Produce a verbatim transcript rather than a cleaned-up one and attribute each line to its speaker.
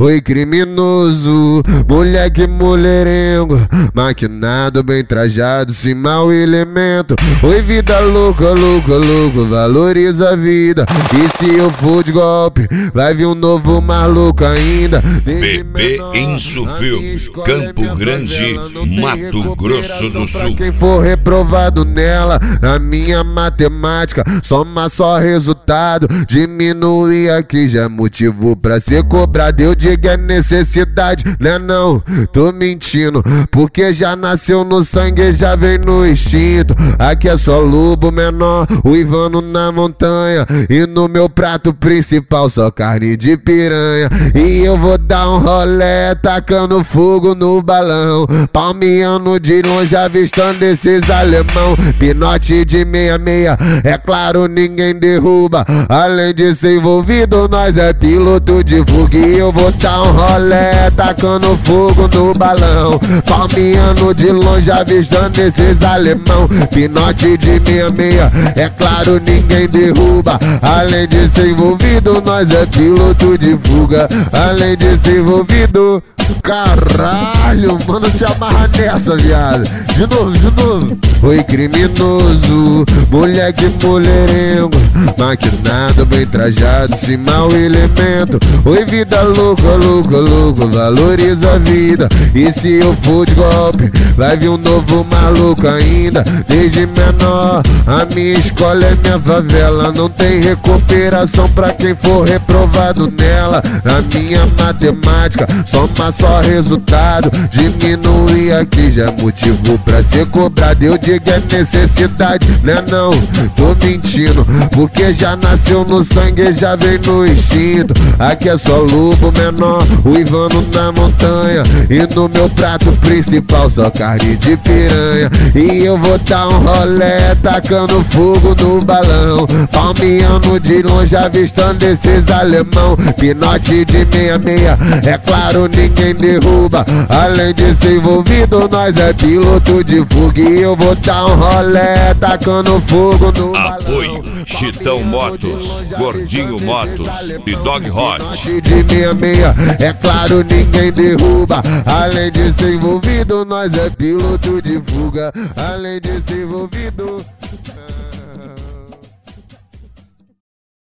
Speaker 1: Oi criminoso, moleque mulherengo, maquinado, bem trajado, sem mau elemento. Oi vida louca, louca, louca, valoriza a vida. E se eu for de golpe, vai vir um novo maluco ainda.
Speaker 2: B B Enso Filme, Campo Grande, Mato Grosso do Sul.
Speaker 1: Quem for reprovado nela, na minha matemática, soma só resultado. Diminuir aqui já é motivo pra ser cobrado. Eu digo é necessidade, né não? Tô mentindo, porque já nasceu no sangue, já vem no instinto. Aqui é só lobo menor, uivando na montanha. E no meu prato principal só carne de piranha. E eu vou dar um rolé, tacando fogo no balão, palmeando de longe, avistando esses alemão. Pinote de meia meia, é claro ninguém derruba. Além de ser envolvido, nós é piloto de fuga. E eu vou dar um rolé, tacando fogo no balão, palmeando de longe, avistando esses alemão. Pinote de meia meia, é claro ninguém derruba. Além de ser envolvido, nós é piloto de fuga. Além de ser envolvido, caralho, mano, se amarra nessa, viado. De novo, de novo. Oi criminoso, moleque mulherengo, maquinado, bem trajado, sem mau elemento. Oi vida louca, louca, louca, valoriza a vida. E se eu for de golpe, vai vir um novo maluco ainda. Desde menor, a minha escola é minha favela. Não tem recuperação pra quem for reprovado nela. Na minha matemática, soma só resultado. Diminuir aqui já é motivo pra ser cobrado. Eu digo é necessidade, né não? Tô mentindo, porque já nasceu no sangue, já vem no instinto. Aqui é só lobo menor, uivando na montanha. E no meu prato principal só carne de piranha. E eu vou dar um rolé, tacando fogo no balão, palmeando de longe, avistando esses alemão. Pinote de meia meia, é claro ninguém derruba. Além de ser envolvido, nós é piloto de fuga. E eu vou dar um rolé, tacando fogo no balão.
Speaker 2: Apoio Chitão Motos, Gordinho Motos e Dog Hot.
Speaker 1: De meia meia, é claro ninguém derruba. Além de ser envolvido, nós é piloto de fuga. Além de ser envolvido